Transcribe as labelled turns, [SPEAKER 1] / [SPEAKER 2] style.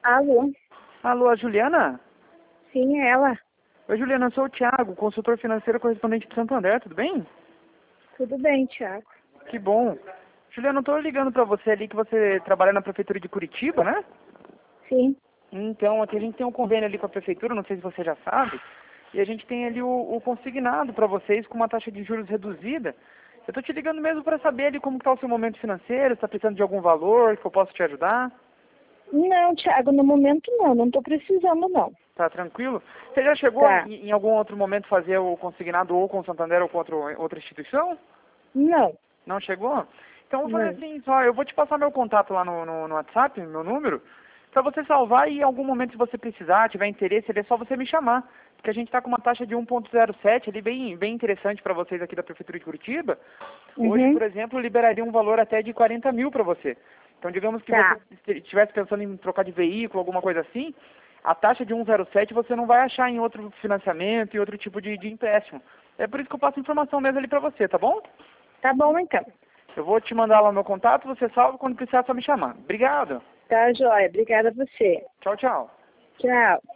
[SPEAKER 1] Alô?
[SPEAKER 2] Alô, a Juliana?
[SPEAKER 1] Sim, é ela.
[SPEAKER 2] Oi, Juliana, eu sou o Thiago, consultor financeiro correspondente do Santander, tudo bem?
[SPEAKER 1] Tudo bem, Thiago?
[SPEAKER 2] Que bom. Juliana, eu tô ligando pra você ali que você trabalha na prefeitura de Curitiba, né?
[SPEAKER 1] Sim.
[SPEAKER 2] Então, aqui a gente tem um convênio ali com a prefeitura, não sei se você já sabe, e a gente tem ali o consignado pra vocês com uma taxa de juros reduzida. Eu tô te ligando mesmo pra saber ali como que tá o seu momento financeiro, se tá precisando de algum valor, que eu posso te ajudar.
[SPEAKER 1] Não, Thiago, no momento não tô precisando não.
[SPEAKER 2] Tá tranquilo? Você já chegou
[SPEAKER 1] Tá.
[SPEAKER 2] em algum outro momento fazer o consignado ou com o Santander ou com outra instituição?
[SPEAKER 1] Não,
[SPEAKER 2] Não chegou? Então eu vou fazer
[SPEAKER 1] não.
[SPEAKER 2] assim, só, eu vou te passar meu contato lá no WhatsApp, meu número, pra você salvar e em algum momento se você precisar, tiver interesse, é só você me chamar. Porque a gente tá com uma taxa de 1,07 ali bem interessante pra vocês aqui da Prefeitura de Curitiba. Hoje,
[SPEAKER 1] Uhum.
[SPEAKER 2] por exemplo, liberaria um valor até de 40 mil pra você. Então digamos que
[SPEAKER 1] Tá.
[SPEAKER 2] você estivesse pensando em trocar de veículo, alguma coisa assim, a taxa de 1,07 você não vai achar em outro financiamento e outro tipo de empréstimo. É por isso que eu passo informação mesmo ali pra você, tá bom?
[SPEAKER 1] Tá bom então.
[SPEAKER 2] Eu vou te mandar lá o meu contato, você salva, quando precisar é só me chamar. Obrigado.
[SPEAKER 1] Tá, joia. Obrigada a você.
[SPEAKER 2] Tchau, tchau.
[SPEAKER 1] Tchau.